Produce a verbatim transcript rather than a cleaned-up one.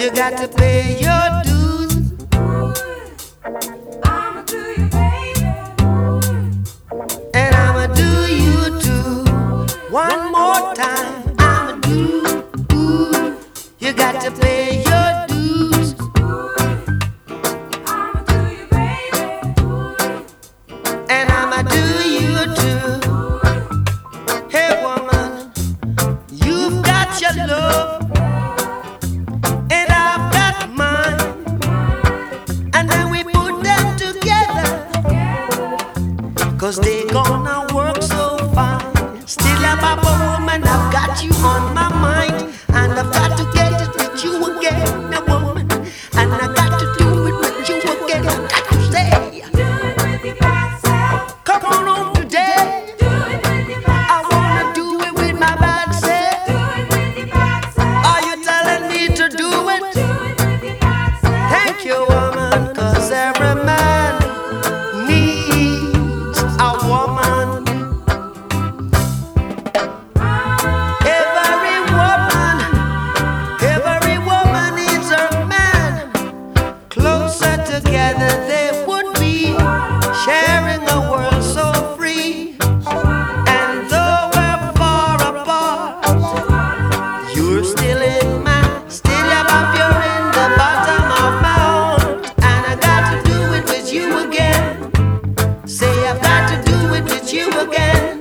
You got to pay your dues. I'ma do you, baby. And I'ma do you too. One more time. I'ma do. You got to pay your dues. I'ma do you, baby. And I'ma do you too. Hey woman, you've got your love. And I've got mine. And then we put them together. Cause they gonna work so fine. Still a papa woman, I've got you on my mind. And I've got to get it with you again, a woman. And I got to do it with you again. I got to say, Do it with your bad self. come on home today. Do it with your bad I wanna do it with my bad self. Do it with your bad self. Are you telling me to do Do it? it with your bad self. Thank you, woman, cause every man needs a woman. Every woman, every woman needs a man. Closer together they would be, sharing a world so free. And though we're far apart, you're still in my, still above, you're in the bottom of my heart. And I got to do it with you again. Say I've got to do it with you again.